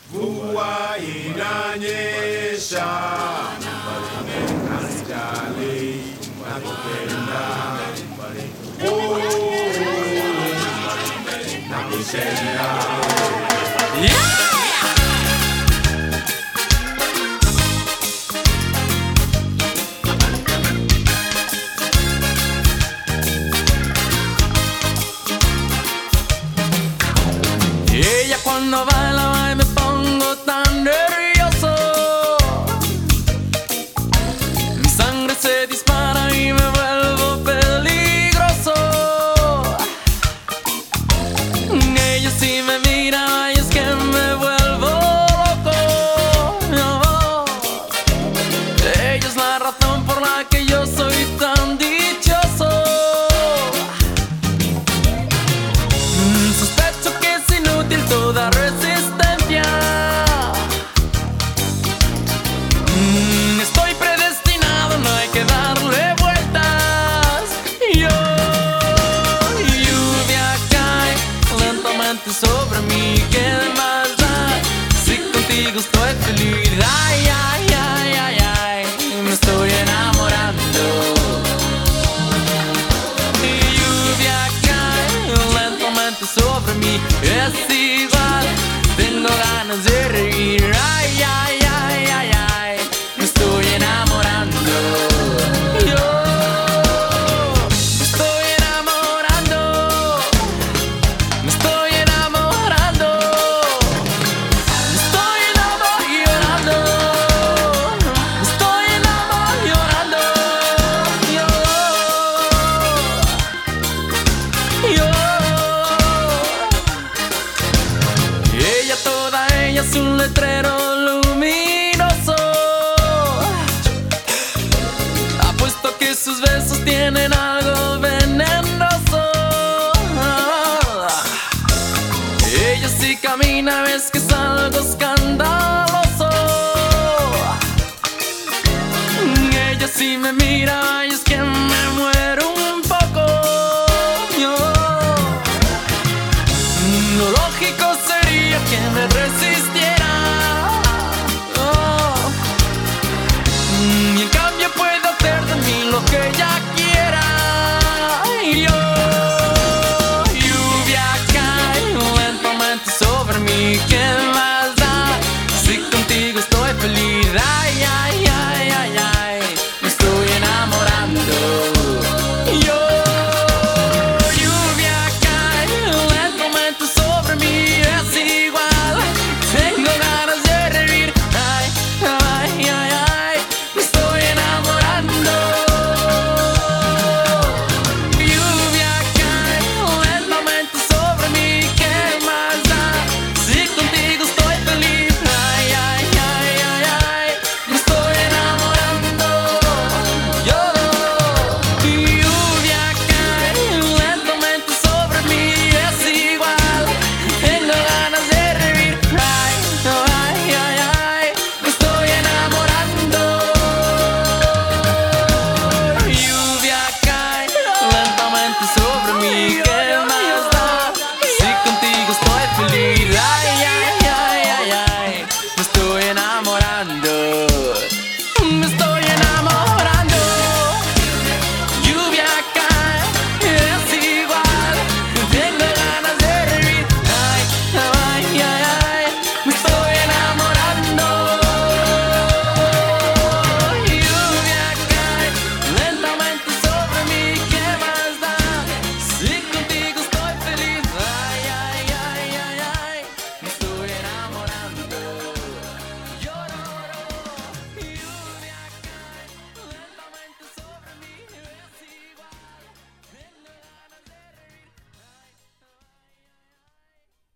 mvua inanyesha, nasijali nakupenda, nakupenda. Ella cuando baila me pongo tan nervioso, mi sangre se dispara y me vuelvo peligroso. Ella sí me mira y es que me vuelvo loco. Ella es la razón por la que yo soy tan dichoso. Sospecho que es inútil toda resistencia. Estoy predestinado, no hay que darle vueltas. Lluvia cae lentamente sobre mí. ¿Qué más da? Si contigo estoy feliz. Ay, ay, ay, ay, ay, me estoy enamorando. Lluvia cae lentamente sobre mí. Es igual, tengo ganas de reír. Ay, ay, ay, ay, ay, me estoy enamorando. Yo me estoy enamorando. Me estoy enamorando. Me estoy enamorando. Me estoy enamorando. Ella, toda ella es un letrero luminoso. Apuesto que sus besos tienen algo venenoso. Ella sí camina, ves que es algo escandaloso. Ella sí me mira